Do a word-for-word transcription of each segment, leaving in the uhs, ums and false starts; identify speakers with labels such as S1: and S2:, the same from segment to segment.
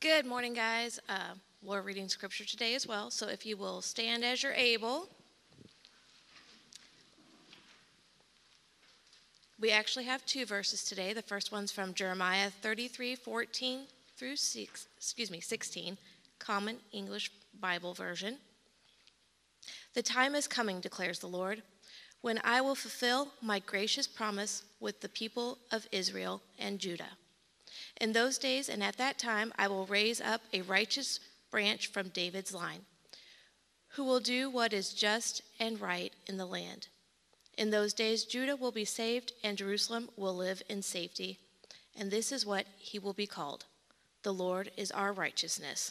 S1: Good morning, guys. Uh, we're reading scripture today as well, so if you will stand as you're able. We actually have two verses today. The first one's from Jeremiah thirty-three, fourteen through six, excuse me, sixteen, Common English Bible Version. The time is coming, declares the Lord, when I will fulfill my gracious promise with the people of Israel and Judah. In those days and at that time, I will raise up a righteous branch from David's line, who will do what is just and right in the land. In those days, Judah will be saved, and Jerusalem will live in safety. And this is what he will be called: the Lord is our righteousness.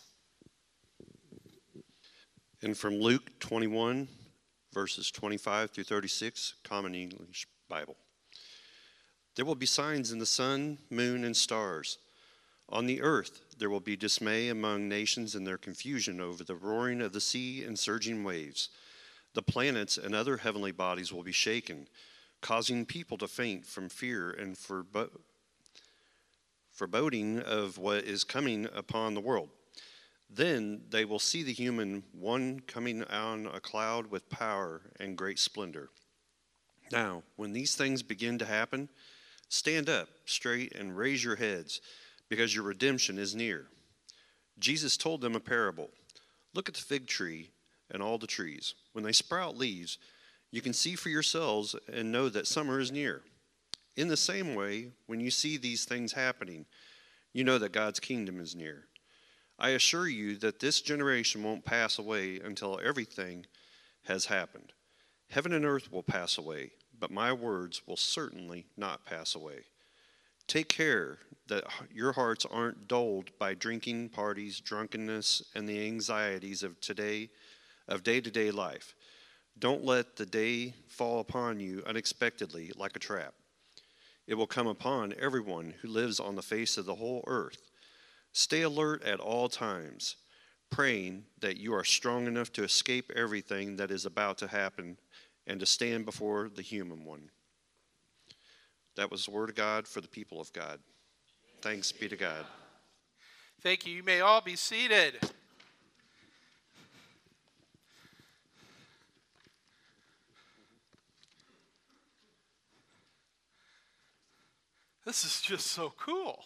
S2: And from Luke twenty-one, verses twenty-five through thirty-six, Common English Bible. There will be signs in the sun, moon, and stars. On the earth there will be dismay among nations in their confusion over the roaring of the sea and surging waves. The planets and other heavenly bodies will be shaken, causing people to faint from fear and forebo- foreboding of what is coming upon the world. Then they will see the human one coming on a cloud with power and great splendor. Now, when these things begin to happen, stand up straight and raise your heads, because your redemption is near. Jesus told them a parable. Look at the fig tree and all the trees. When they sprout leaves, you can see for yourselves and know that summer is near. In the same way, when you see these things happening, you know that God's kingdom is near. I assure you that this generation won't pass away until everything has happened. Heaven and earth will pass away, but my words will certainly not pass away. Take care that your hearts aren't dulled by drinking, parties, drunkenness, and the anxieties of today, of day-to-day life. Don't let the day fall upon you unexpectedly like a trap. It will come upon everyone who lives on the face of the whole earth. Stay alert at all times, praying that you are strong enough to escape everything that is about to happen and to stand before the human one. That was the word of God for the people of God. Thanks be to God.
S3: Thank you. You may all be seated. This is just so cool.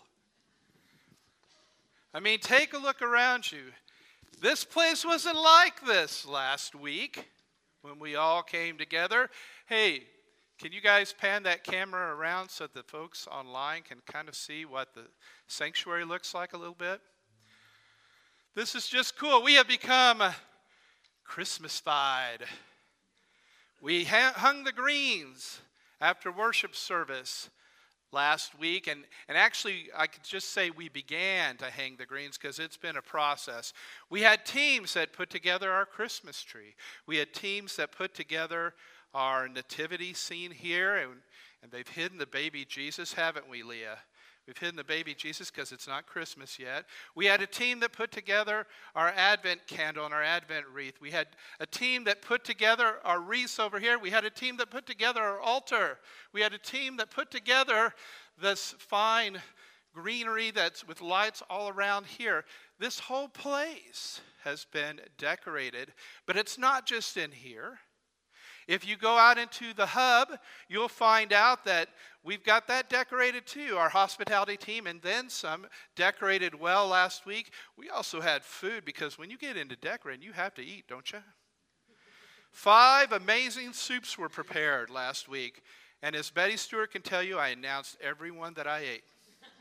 S3: I mean, take a look around you. This place wasn't like this last week when we all came together. Hey, can you guys pan that camera around so the folks online can kind of see what the sanctuary looks like a little bit? This is just cool. We have become Christmas-fied. We hung the greens after worship service last week, and, and actually I could just say we began to hang the greens because it's been a process. We had teams that put together our Christmas tree. We had teams that put together our nativity scene here, and, and they've hidden the baby Jesus, haven't we, Leah? We've hidden the baby Jesus because it's not Christmas yet. We had a team that put together our Advent candle and our Advent wreath. We had a team that put together our wreaths over here. We had a team that put together our altar. We had a team that put together this fine greenery that's with lights all around here. This whole place has been decorated, but it's not just in here. If you go out into the hub, you'll find out that we've got that decorated too. Our hospitality team and then some decorated well last week. We also had food because when you get into decorating, you have to eat, don't you? Five amazing soups were prepared last week. And as Betty Stewart can tell you, I announced every one that I ate.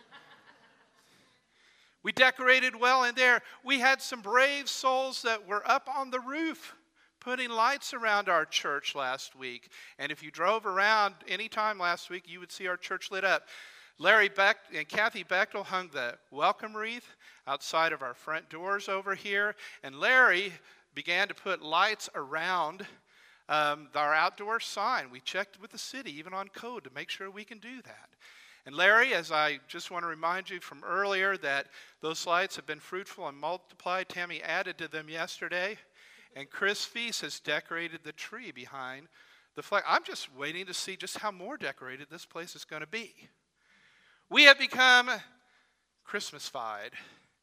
S3: We decorated well in there. We had some brave souls that were up on the roof putting lights around our church last week. And if you drove around any time last week, you would see our church lit up. Larry Beck and Kathy Bechtel hung the welcome wreath outside of our front doors over here. And Larry began to put lights around um, our outdoor sign. We checked with the city, even on code, to make sure we can do that. And Larry, as I just want to remind you from earlier that those lights have been fruitful and multiplied. Tammy added to them yesterday. And Chris Feast has decorated the tree behind the flag. I'm just waiting to see just how more decorated this place is going to be. We have become Christmas-fied.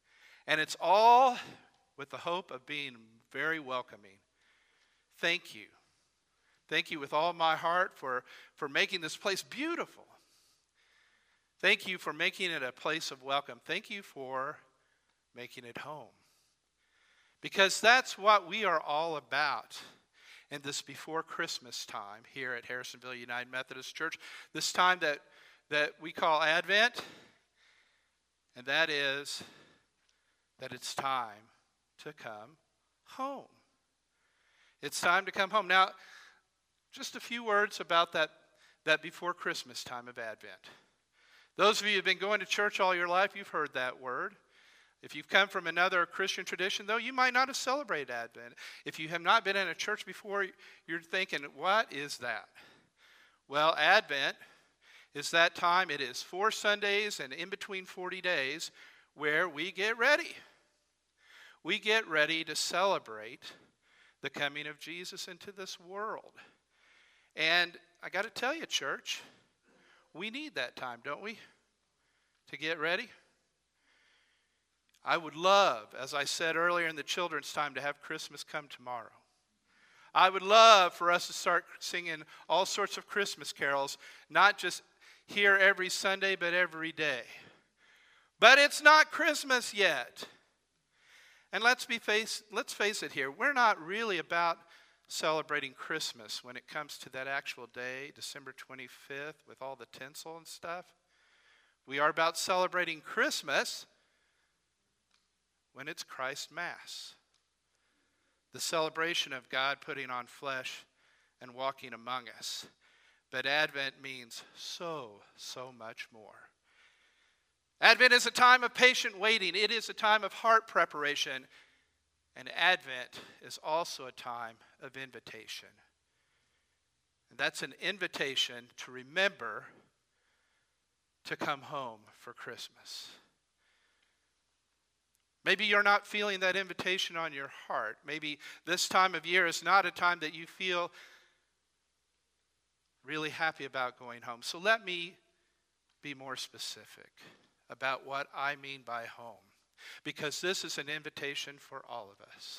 S3: And it's all with the hope of being very welcoming. Thank you. Thank you with all my heart for, for making this place beautiful. Thank you for making it a place of welcome. Thank you for making it home. Because that's what we are all about in this before Christmas time here at Harrisonville United Methodist Church. This time that, that we call Advent, and that is that it's time to come home. It's time to come home. Now, just a few words about that, that before Christmas time of Advent. Those of you who have been going to church all your life, you've heard that word. If you've come from another Christian tradition, though, you might not have celebrated Advent. If you have not been in a church before, you're thinking, what is that? Well, Advent is that time. It is four Sundays and in between forty days where we get ready. We get ready to celebrate the coming of Jesus into this world. And I got to tell you, church, we need that time, don't we, to get ready? I would love, as I said earlier in the children's time, to have Christmas come tomorrow. I would love for us to start singing all sorts of Christmas carols, not just here every Sunday, but every day. But it's not Christmas yet. And let's be face, let's face it here, we're not really about celebrating Christmas when it comes to that actual day, December twenty-fifth, with all the tinsel and stuff. We are about celebrating Christmas when it's Christ Mass, the celebration of God putting on flesh and walking among us. But Advent means so, so much more. Advent is a time of patient waiting. It is a time of heart preparation. And Advent is also a time of invitation. And that's an invitation to remember to come home for Christmas. Maybe you're not feeling that invitation on your heart. Maybe this time of year is not a time that you feel really happy about going home. So let me be more specific about what I mean by home, because this is an invitation for all of us.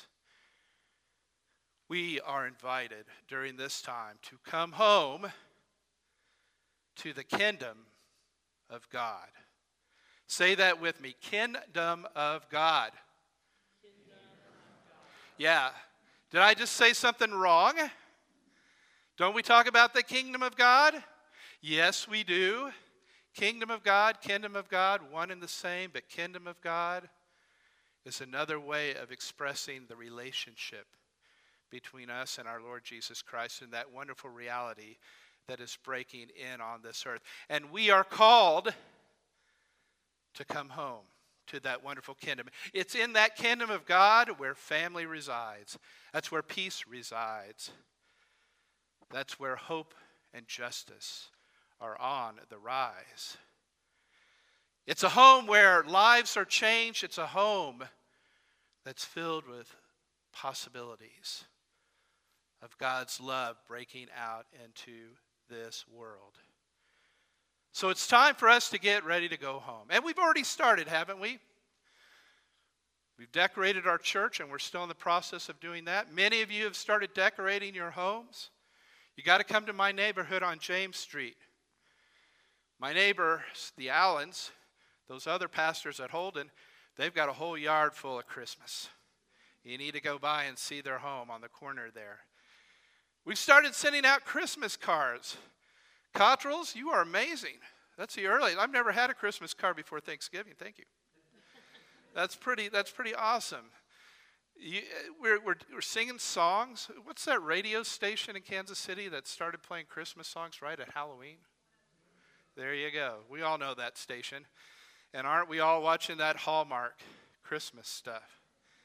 S3: We are invited during this time to come home to the kingdom of God. Say that with me, kingdom of God. Kingdom of God. Yeah. Did I just say something wrong? Don't we talk about the kingdom of God? Yes, we do. Kingdom of God, kingdom of God, one and the same, but kingdom of God is another way of expressing the relationship between us and our Lord Jesus Christ and that wonderful reality that is breaking in on this earth. And we are called to come home to that wonderful kingdom. It's in that kingdom of God where family resides. That's where peace resides. That's where hope and justice are on the rise. It's a home where lives are changed. It's a home that's filled with possibilities of God's love breaking out into this world. So it's time for us to get ready to go home. And we've already started, haven't we? We've decorated our church, and we're still in the process of doing that. Many of you have started decorating your homes. You got to come to my neighborhood on James Street. My neighbors, the Allens, those other pastors at Holden, they've got a whole yard full of Christmas. You need to go by and see their home on the corner there. We've started sending out Christmas cards. Cottrells, you are amazing. That's the earliest. I've never had a Christmas card before Thanksgiving. Thank you. That's pretty, that's pretty awesome. You, we're, we're, we're singing songs. What's that radio station in Kansas City that started playing Christmas songs right at Halloween? There you go. We all know that station. And aren't we all watching that Hallmark Christmas stuff?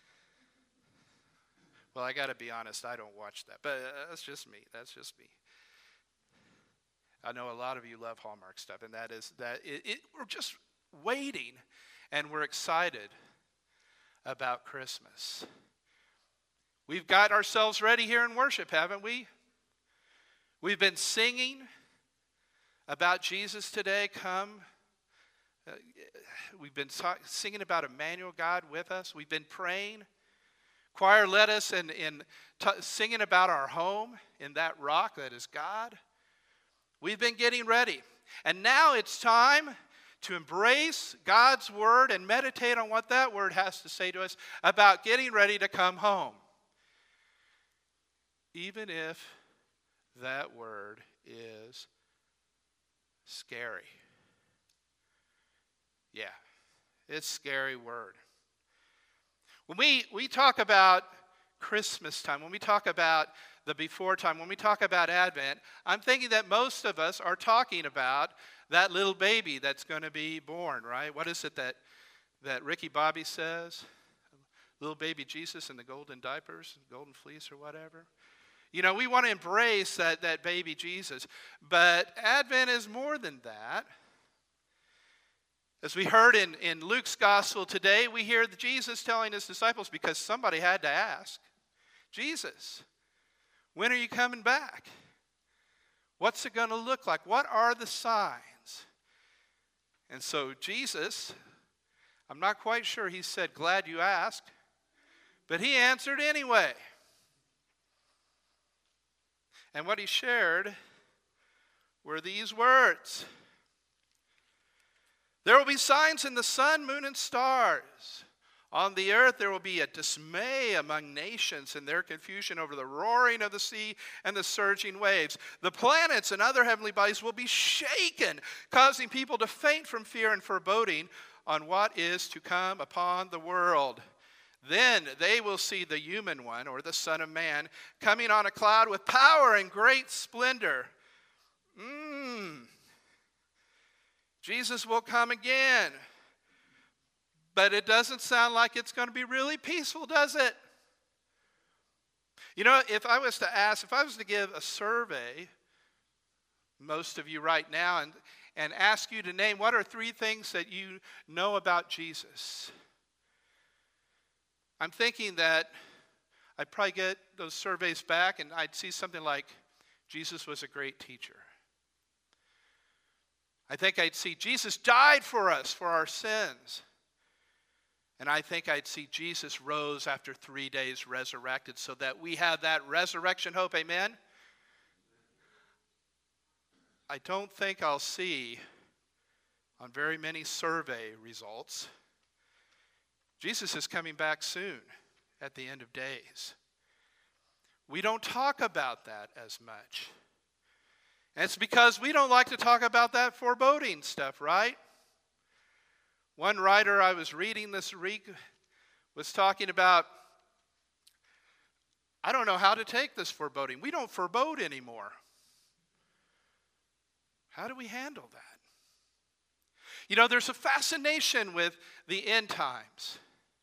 S3: Well, I got to be honest, I don't watch that. But uh, that's just me. That's just me. I know a lot of you love Hallmark stuff, and that is that it, it, we're just waiting, and we're excited about Christmas. We've got ourselves ready here in worship, haven't we? We've been singing about Jesus today. Come Uh, we've been so- singing about Emmanuel, God with us. We've been praying. Choir led us in, in t- singing about our home in that rock that is God. We've been getting ready. And now it's time to embrace God's word and meditate on what that word has to say to us about getting ready to come home. Even if that word is scary. Yeah, it's a scary word. When we, we talk about Christmas time, when we talk about the before time, when we talk about Advent, I'm thinking that most of us are talking about that little baby that's going to be born, right? What is it that, that Ricky Bobby says? Little baby Jesus in the golden diapers, golden fleece or whatever. You know, we want to embrace that, that baby Jesus. But Advent is more than that. As we heard in, in Luke's gospel today, we hear Jesus telling his disciples, because somebody had to ask, Jesus, when are you coming back? What's it going to look like? What are the signs? And so Jesus, I'm not quite sure he said, glad you asked, but he answered anyway. And what he shared were these words. There will be signs in the sun, moon, and stars. On the earth there will be a dismay among nations in their confusion over the roaring of the sea and the surging waves. The planets and other heavenly bodies will be shaken, causing people to faint from fear and foreboding on what is to come upon the world. Then they will see the human one, or the Son of Man, coming on a cloud with power and great splendor. Mmm. Jesus will come again. But it doesn't sound like it's going to be really peaceful, does it? You know, if I was to ask, if I was to give a survey, most of you right now, and, and ask you to name what are three things that you know about Jesus, I'm thinking that I'd probably get those surveys back and I'd see something like, Jesus was a great teacher. I think I'd see Jesus died for us, for our sins. And I think I'd see Jesus rose after three days resurrected so that we have that resurrection hope. Amen? I don't think I'll see on very many survey results, Jesus is coming back soon at the end of days. We don't talk about that as much. And it's because we don't like to talk about that foreboding stuff, right? One writer I was reading this week was talking about, I don't know how to take this foreboding. We don't forebode anymore. How do we handle that? You know, there's a fascination with the end times.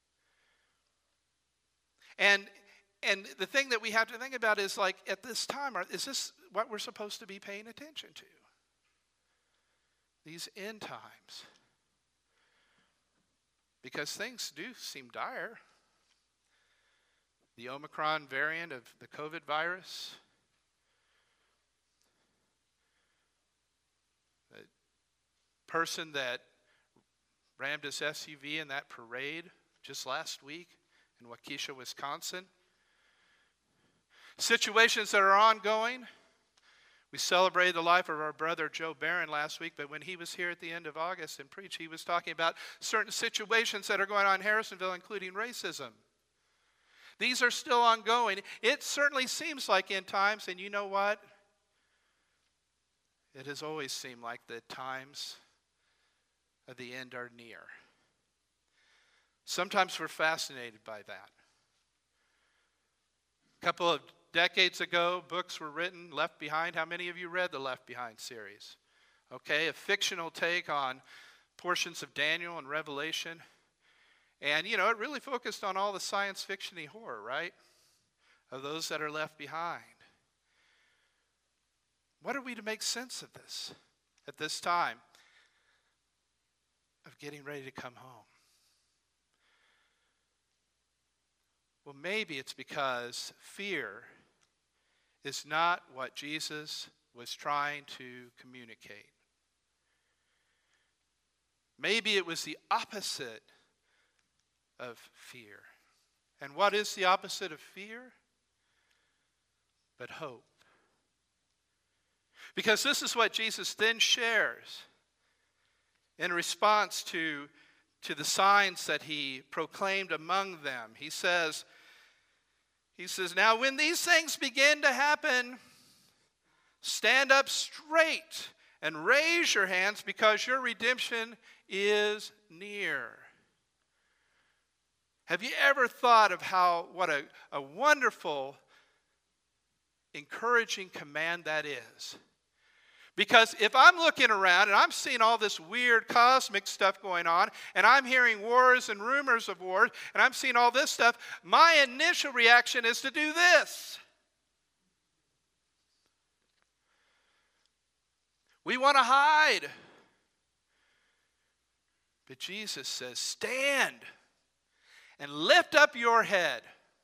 S3: And and the thing that we have to think about is, like, at this time, is this what we're supposed to be paying attention to? These end times. Because things do seem dire. The Omicron variant of the COVID virus. The person that rammed his S U V in that parade just last week in Waukesha, Wisconsin. Situations that are ongoing. We celebrated the life of our brother Joe Barron last week, but when he was here at the end of August and preached, he was talking about certain situations that are going on in Harrisonville, including racism. These are still ongoing. It certainly seems like end times, and you know what? It has always seemed like the times of the end are near. Sometimes we're fascinated by that. A couple of decades ago, books were written, Left Behind. How many of you read the Left Behind series? Okay, a fictional take on portions of Daniel and Revelation. And, you know, it really focused on all the science fiction-y horror, right? Of those that are left behind. What are we to make sense of this at this time of getting ready to come home? Well, maybe it's because fear is not what Jesus was trying to communicate. Maybe it was the opposite of fear. And what is the opposite of fear? But hope. Because this is what Jesus then shares in response to, to the signs that he proclaimed among them. He says, he says, now when these things begin to happen, stand up straight and raise your hands because your redemption is near. Have you ever thought of how, what a, a wonderful, encouraging command that is? Because if I'm looking around and I'm seeing all this weird cosmic stuff going on, and I'm hearing wars and rumors of wars, and I'm seeing all this stuff, my initial reaction is to do this. We want to hide. But Jesus says, stand and lift up your head,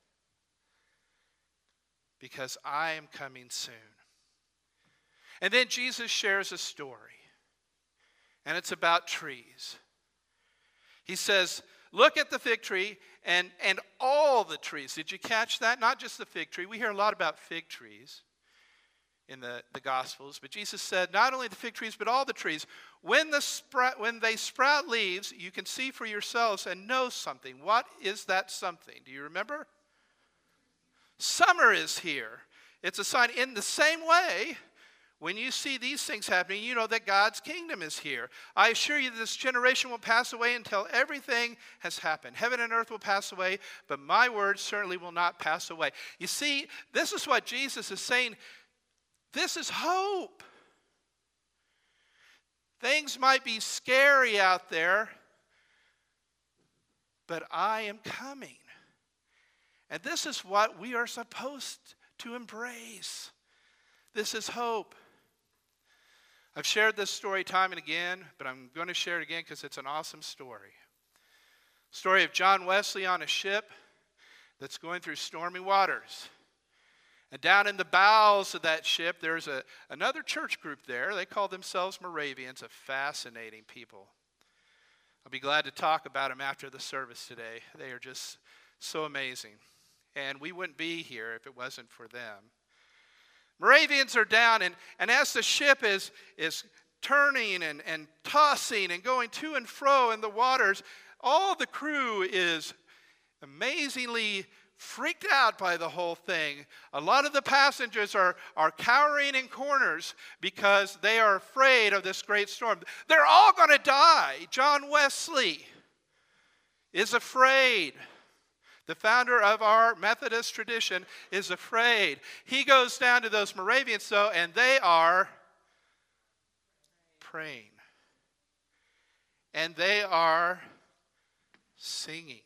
S3: because I am coming soon. And then Jesus shares a story, and it's about trees. He says, look at the fig tree and, and all the trees. Did you catch that? Not just the fig tree. We hear a lot about fig trees in the, the Gospels, but Jesus said, not only the fig trees, but all the trees. When, the sprout, when they sprout leaves, you can see for yourselves and know something. What is that something? Do you remember? Summer is here. It's a sign. In the same way, when you see these things happening, you know that God's kingdom is here. I assure you this generation will pass away until everything has happened. Heaven and earth will pass away, but my word certainly will not pass away. You see, this is what Jesus is saying. This is hope. Things might be scary out there, but I am coming. And this is what we are supposed to embrace. This is hope. I've shared this story time and again, but I'm going to share it again because it's an awesome story. Story of John Wesley on a ship that's going through stormy waters. And down in the bowels of that ship, there's a, another church group there. They call themselves Moravians, a fascinating people. I'll be glad to talk about them after the service today. They are just so amazing. And we wouldn't be here if it wasn't for them. Moravians are down, and, and as the ship is, is turning and, and tossing and going to and fro in the waters, all the crew is amazingly freaked out by the whole thing. A lot of the passengers are, are cowering in corners because they are afraid of this great storm. They're all going to die. John Wesley is afraid. The founder of our Methodist tradition is afraid. He goes down to those Moravians, though, and they are praying. And they are singing.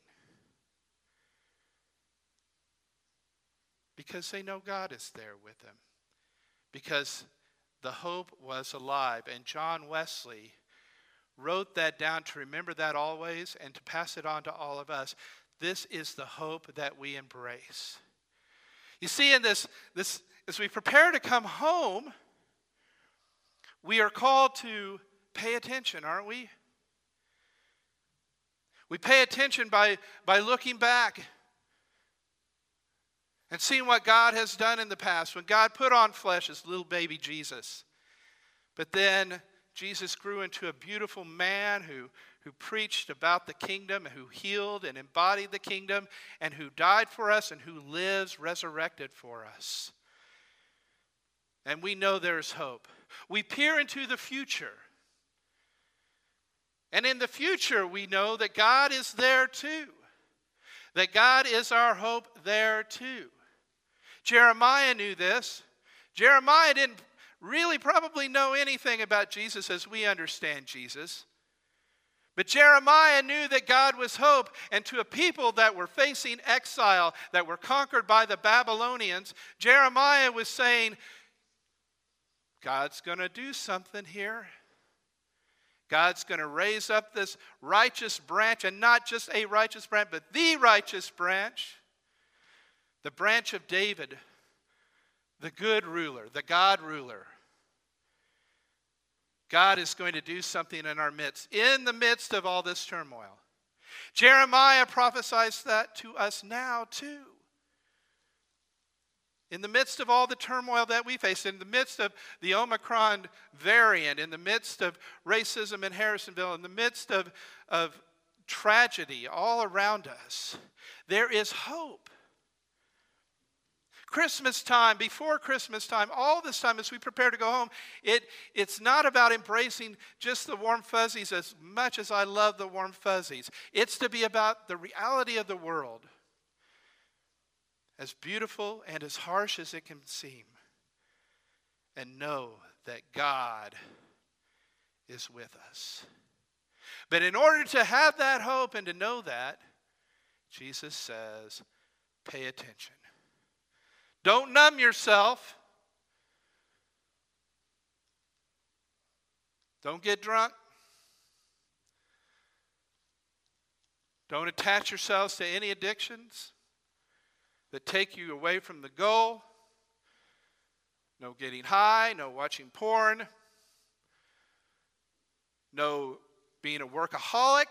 S3: Because they know God is there with them. Because the hope was alive. And John Wesley wrote that down to remember that always and to pass it on to all of us. This is the hope that we embrace. You see, in this, this, as we prepare to come home, we are called to pay attention, aren't we? We pay attention by, by looking back and seeing what God has done in the past. When God put on flesh as little baby Jesus. But then Jesus grew into a beautiful man who, who preached about the kingdom, who healed and embodied the kingdom, and who died for us and who lives resurrected for us. And we know there's hope. We peer into the future. And in the future, we know that God is there too. That God is our hope there too. Jeremiah knew this. Jeremiah didn't really probably know anything about Jesus as we understand Jesus. But Jeremiah knew that God was hope, and to a people that were facing exile, that were conquered by the Babylonians, Jeremiah was saying, God's going to do something here. God's going to raise up this righteous branch, and not just a righteous branch, but the righteous branch. The branch of David, the good ruler, the God ruler. God is going to do something in our midst, in the midst of all this turmoil. Jeremiah prophesies that to us now too. In the midst of all the turmoil that we face, in the midst of the Omicron variant, in the midst of racism in Harrisonville, in the midst of, of tragedy all around us, there is hope. Christmas time, before Christmas time, all this time as we prepare to go home, it, it's not about embracing just the warm fuzzies as much as I love the warm fuzzies. It's to be about the reality of the world, as beautiful and as harsh as it can seem, and know that God is with us. But in order to have that hope and to know that, Jesus says, pay attention. Don't numb yourself. Don't get drunk. Don't attach yourselves to any addictions that take you away from the goal. No getting high, no watching porn, no being a workaholic,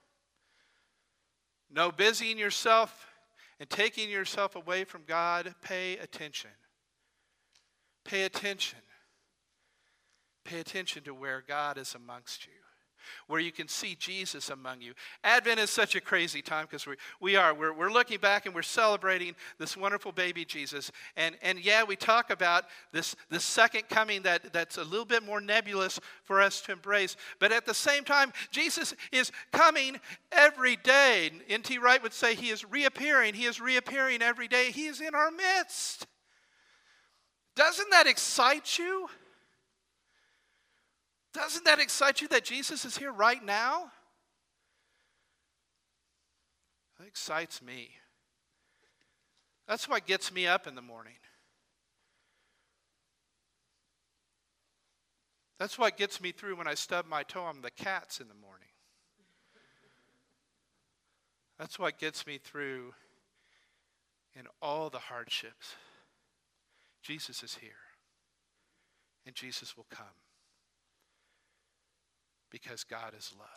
S3: no busying yourself and taking yourself away from God. Pay attention. Pay attention. Pay attention to where God is amongst you, where you can see Jesus among you. Advent is such a crazy time because we, we are. We're, we're looking back and we're celebrating this wonderful baby Jesus. And, and yeah, we talk about this, this second coming that, that's a little bit more nebulous for us to embrace. But at the same time, Jesus is coming every day. N T Wright would say he is reappearing. He is reappearing every day. He is in our midst. Doesn't that excite you? Doesn't that excite you that Jesus is here right now? That excites me. That's what gets me up in the morning. That's what gets me through when I stub my toe on the cats in the morning. That's what gets me through in all the hardships. Jesus is here, and Jesus will come. Because God is love.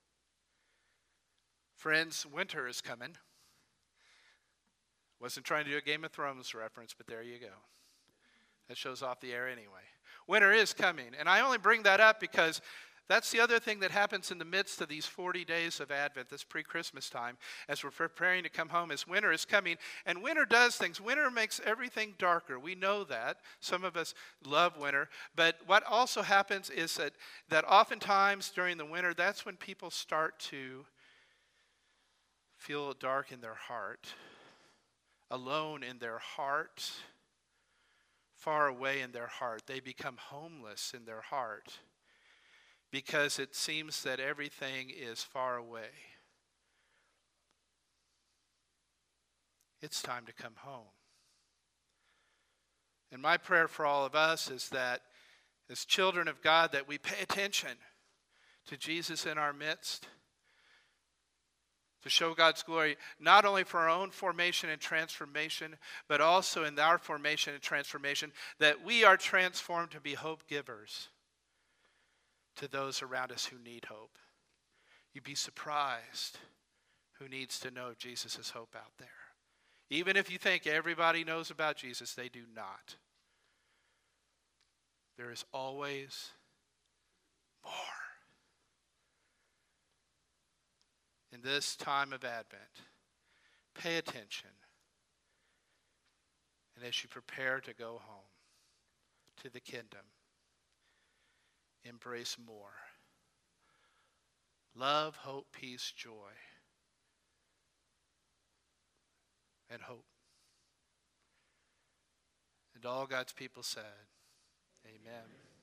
S3: Friends, winter is coming. Wasn't trying to do a Game of Thrones reference, but there you go. That shows off the air anyway. Winter is coming. And I only bring that up because that's the other thing that happens in the midst of these forty days of Advent, this pre-Christmas time, as we're preparing to come home, is winter is coming. And winter does things. Winter makes everything darker. We know that. Some of us love winter. But what also happens is that, that oftentimes during the winter, that's when people start to feel dark in their heart, alone in their heart, far away in their heart. They become homeless in their heart, because it seems that everything is far away. It's time to come home. And my prayer for all of us is that as children of God, that we pay attention to Jesus in our midst, to show God's glory, not only for our own formation and transformation, but also in our formation and transformation, that we are transformed to be hope givers to those around us who need hope. You'd be surprised who needs to know Jesus' hope out there. Even if you think everybody knows about Jesus, they do not. There is always more. In this time of Advent, pay attention. And as you prepare to go home to the kingdom, embrace more. Love, hope, peace, joy, and hope. And all God's people said, amen.